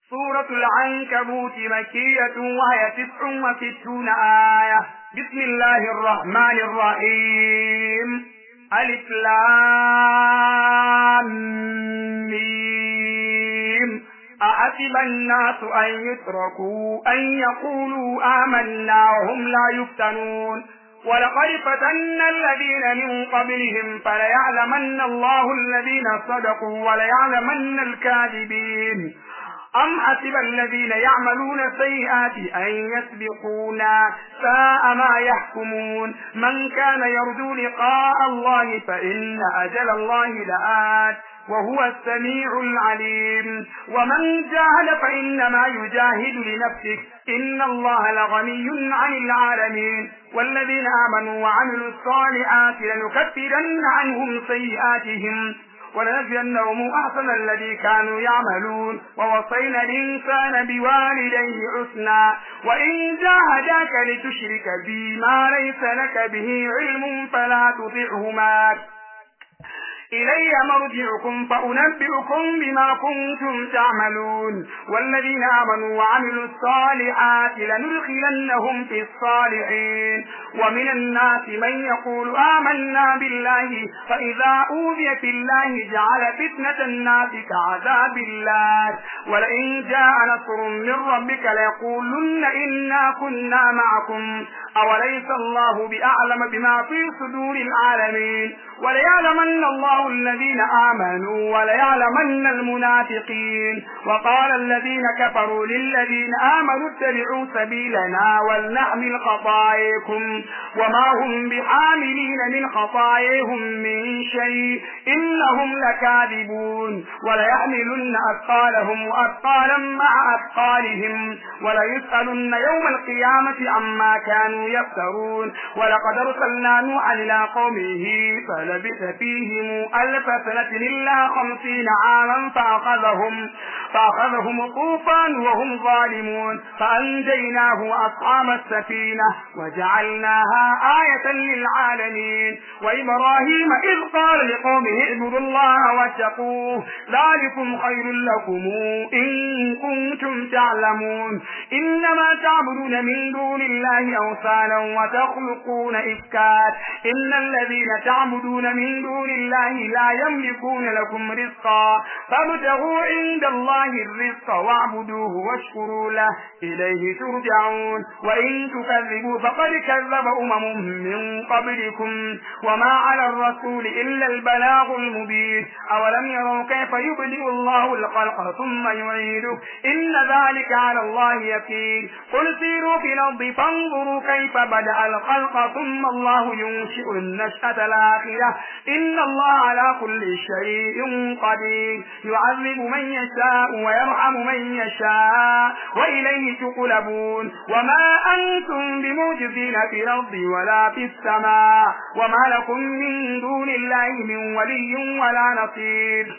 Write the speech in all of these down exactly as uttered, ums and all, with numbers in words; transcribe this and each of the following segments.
سورة العنكبوت مكية وهي تسع وستون آية. بسم الله الرحمن الرحيم. ألف لام ميم. أحسب الناس أن يتركوا أن يقولوا آمنا وهم لا يفتنون ولقد فتنا الذين من قبلهم فليعلمن الله الذين صدقوا وليعلمن الكاذبين. أم حسب الذين يعملون السيئات أن يسبقونا ساء ما يحكمون. من كان يرجو لقاء الله فإن أجل الله لآت وهو السميع العليم. ومن جاهد فإنما يجاهد لنفسه إن الله لغني عن العالمين. والذين آمنوا وعملوا الصالحات لنكفرن عنهم سيئاتهم ولنجزينهم أحسن الذي كانوا يعملون. ووصينا الإنسان بوالديه حسنا وإن جاهداك لتشرك بي ما ليس لك به علم فلا تطعهما إلي مرجعكم فأنبئكم بما كنتم تعملون. والذين آمنوا وعملوا الصالحات لندخلنهم في الصالحين. ومن الناس من يقول آمنا بالله فإذا أوذي في الله جعل فتنة الناس كعذاب الله ولئن جاء نصر من ربك ليقولن إنا كنا معكم أوليس الله بأعلم بما في صدور العالمين. وليعلمن الله الذين آمنوا وليعلمن المنافقين. وقال الذين كفروا للذين آمنوا اتبعوا سبيلنا ولنحمل خطاياكم وما هم بحاملين من خطاياهم من شيء إنهم لكاذبون. وليحملن أثقالهم وأثقالا مع أثقالهم وليسألن يوم القيامة عما كانوا يفترون. ولقد أرسلنا نوحا إلى قومه فلبث فيهم ألف سنة إلا خمسين عاما فأخذهم فأخذهم الطوفان وهم ظالمون فأنجيناه وأصحاب السفينة وجعلناها آية للعالمين. وإبراهيم إذ قال لقومه اعبدوا الله واتقوه ذلكم خير لكم إن كنتم تعلمون. إنما تعبدون من دون الله أوثانا وتخلقون إفكا إن الذين تعبدون من دون الله لا يملكون لكم رزقا فابتغوا عند الله الرزق واعبدوه واشكروا له إليه ترجعون. وإن تكذبوا فقد كذب أمم من قبلكم وما على الرسول إلا البلاغ المبين. أولم يروا كيف يبدئ الله الخلق ثم يعيده إن ذلك على الله يسير. قل سيروا في الأرض فانظروا كيف بدأ الخلق ثم الله ينشئ النشأة الآخرة إن الله على كل شيء قدير. يعذب من يشاء ويرحم من يشاء وإليه تقلبون. وما أنتم بمعجزين في الأرض ولا في السماء وما لكم من دون الله من ولي ولا نصير.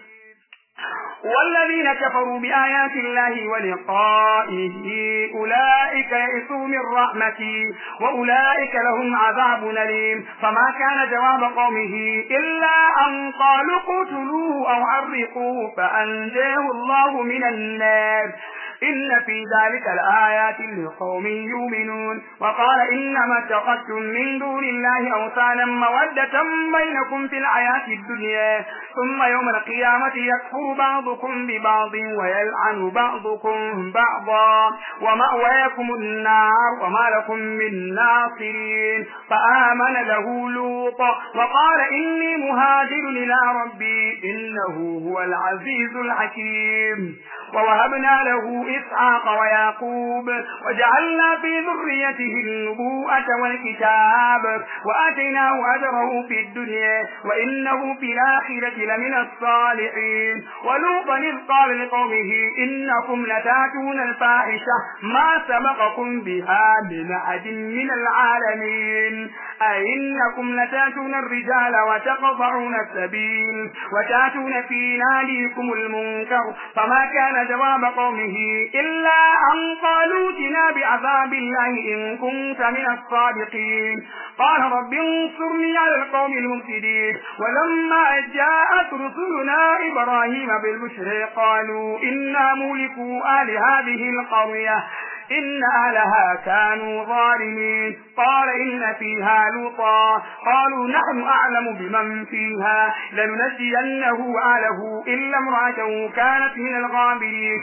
والذين كفروا بآيات الله ولقائه أولئك يئسوا من رحمتي وأولئك لهم عذاب أليم. فما كان جواب قومه إلا أن قالوا اقتلوه أو حرقوه فأنجاه الله من النار إن في ذلك لآيات لقوم يؤمنون. وقال إنما اتخذتم من دون الله أوثانا مودة بينكم في الحياة الدنيا ثم يوم القيامة يكفر بعضكم ببعض ويلعن بعضكم بعضا ومأواكم النار وما لكم من ناصرين. فآمن له لوط وقال إني مهاجر إلى ربي إنه هو العزيز الحكيم. ووهبنا له إسحاق ويعقوب وجعلنا في ذريته النبوءة والكتاب وآتيناه أجره في الدنيا وإنه في الآخرة لمن الصالحين. ولوطا إذ قال لقومه إنكم لتأتون الفاحشة ما سبقكم بها من أحد من العالمين أئنكم لتأتون الرجال وتقطعون السبيل وتأتون في ناديكم المنكر فما كان جواب قومه إلا أن قالوا ائتنا بعذاب الله إن كنت من الصادقين قال رب انصرني على القوم المفسدين ولما جاءت رسلنا إبراهيم بالبشر قالوا إنا مهلكوا أهل هذه القرية إن أهلها كانوا ظالمين قال إن فيها لوطا قالوا نحن أعلم بمن فيها لننجينه وأهله إلا امرأته كانت من الغابرين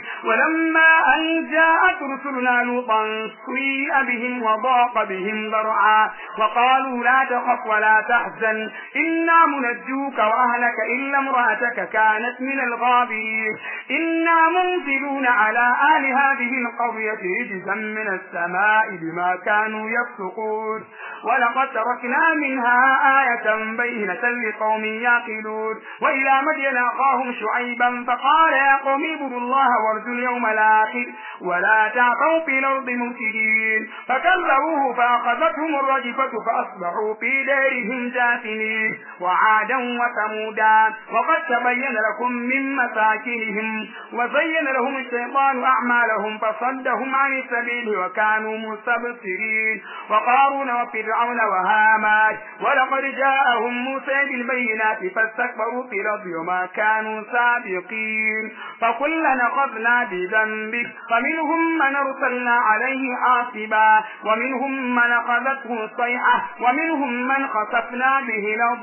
ولما أن جاءت رسلنا لوطا سيء بهم وضاق بهم ذرعا وقالوا لا تخف ولا تحزن إنا منجوك وأهلك إلا امرأتك كانت من الغابرين إنا منزلون على أهل هذه القرية من السماء بما كانوا يفسقون ولقد تركنا منها آية بينة لقوم يعقلون وإلى مدين أخاهم شعيبا فقال يا قوم اعبدوا الله وارجوا اليوم الآخر ولا تعثوا في الأرض مفسدين فكذبوه فأخذتهم الرجفة فأصبحوا في دارهم جاثمين وعادا وثمودا وقد تبين لكم من مساكنهم وزين لهم الشيطان أعمالهم فصدهم عن السبيل وكانوا مستبصرين وقارون وفرعون وهامان ولقد جاءهم موسى بالبينات فاستكبروا في الأرض وما كانوا سابقين فكلنا أخذنا بذنبه فمنهم من أرسلنا عليه حاصبا ومنهم من أخذته الصيحة ومنهم من خسفنا به الأرض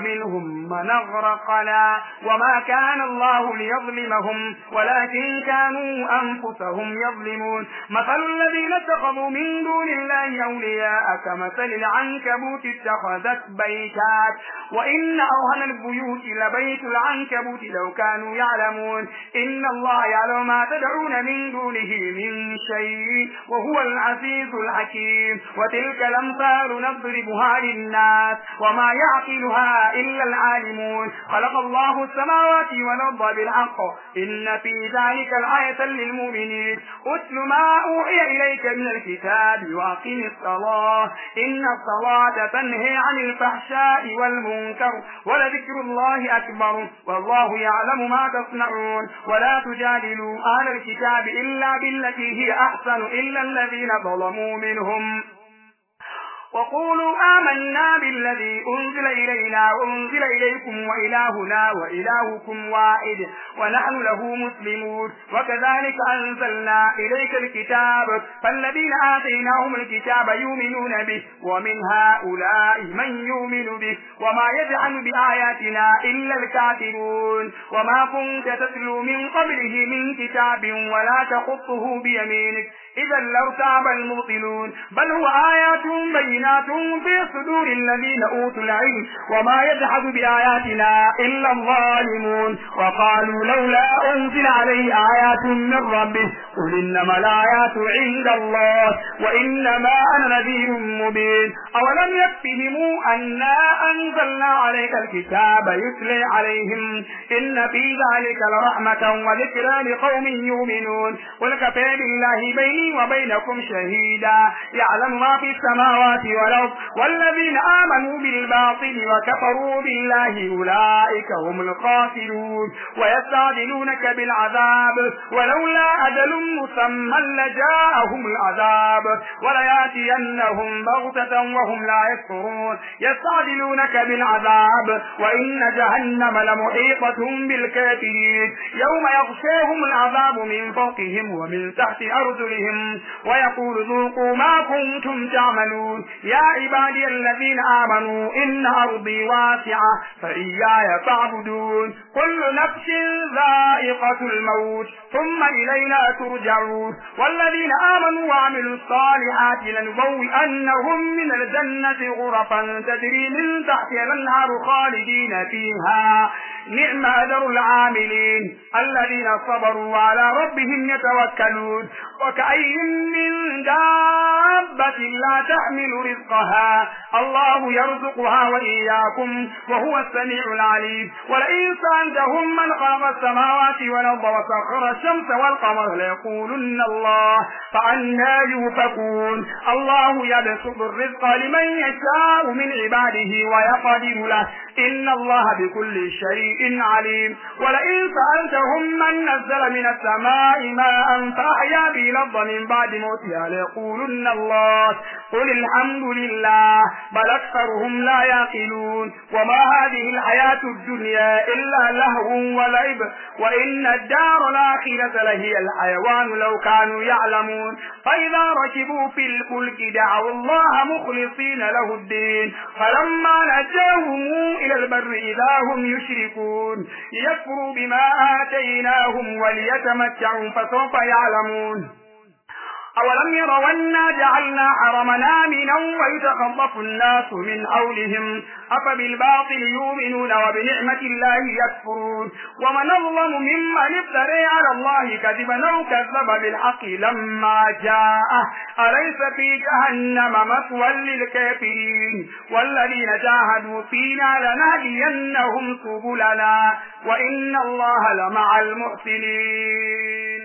ومنهم من أغرقنا وما كان الله ليظلمهم ولكن كانوا أنفسهم يظلمون مثل الذين اتخذوا من دون الله أولياء كمثل العنكبوت اتخذت بيتات وإن أوهن البيوت لبيت العنكبوت لو كانوا يعلمون إن الله يعلم ما تدعون من دونه من شيء وهو العزيز الحكيم وتلك الأمثال نضربها للناس وما يعقلها إلا العالمون خلق الله السماوات والأرض بالحق إن في ذلك الآية للمؤمنين أتل ما أوحي إليك من الكتاب وأقم الصلاة إن الصلاة تنهي عن الفحشاء والمنكر ولذكر الله أكبر والله يعلم ما تصنعون ولا تجادلوا أهل الكتاب إلا بالتي هي أحسن إلا الذين ظلموا منهم وقولوا آمنا بالذي أنزل إلينا وأنزل إليكم وإلهنا وإلهكم واحد ونحن له مسلمون وكذلك أنزلنا إليك الكتاب فالذين آتيناهم الكتاب يؤمنون به ومن هؤلاء من يؤمن به وما يجعل بآياتنا إلا الكافرون وما كنت تتلو من قبله من كتاب ولا تخطه بيمينك إذا لارتاب المبطلون بل هو آيات بينات في صدور الذين أوتوا العلم وما يجحد بآياتنا إلا الظالمون وقالوا لولا أنزل عليه آيات من ربه قل إنما الآيات عند الله وإنما أنا نذير مبين أولم يكفهم أنا أنزلنا عليك الكتاب يتلى عليهم إن في ذلك لرحمة وذكرى لقوم يؤمنون قل كفى بالله بيني وبينكم شهيدا يعلم ما في السماوات والأرض والذين آمنوا بالباطل وكفروا بالله أولئك هم الخاسرون ويستعجلونك بالعذاب ولولا أجل مسمى لجاءهم العذاب ولياتينهم بغتة وهم لا يشعرون يستعجلونك بالعذاب وإن جهنم لمحيطة بالكافرين يوم يغشاهم العذاب من فوقهم ومن تحت أرجلهم ويقول ذوقوا ما كنتم تعملون يا عبادي الذين آمنوا إن أرضي واسعة فإياي فاعبدون كل نفس ذائقة الموت ثم إلينا ترجعون والذين آمنوا وعملوا الصالحات لنبوئنهم من الجنة غرفا تجري من تحتها الأنهار خالدين فيها نعم أجر العاملين الذين صبروا وعلى ربهم يتوكلون وكأي من دابة لا تحمل رزقها الله يرزقها وإياكم وهو السميع العليم ولئن سألتهم من خلق السماوات والأرض وسخر الشمس والقمر ليقولن الله فأنى يؤفكون الله يبسط الرزق لمن يشاء من عباده ويقدر له إن الله بكل شيء عليم ولئن سألتهم من نزل من السماء ماء فأحيا به الأرض من بعد موتها ليقولن الله قل الحمد لله بل أكثرهم لا يعقلون وما هذه الحياة الدنيا إلا لهو ولعب وإن الدار الآخرة لهي الحيوان لو كانوا يعلمون فإذا ركبوا في الفلك دعوا الله مخلصين له الدين فلما نجاهم إلى البر إذا هم يشركون ليكفروا بما آتيناهم وليتمتعوا فسوف يعلمون أولم يروا أنا جعلنا حرمنا آمنا ويتخطف الناس من حولهم أفبالباطل يؤمنون وبنعمة الله يكفرون ومن أظلم ممن افترى على الله كذبا أو كذب بالحق لما جاءه أليس في جهنم مثوى للكافرين والذين جاهدوا فينا لنهدينهم سبلنا وإن الله لمع المحسنين.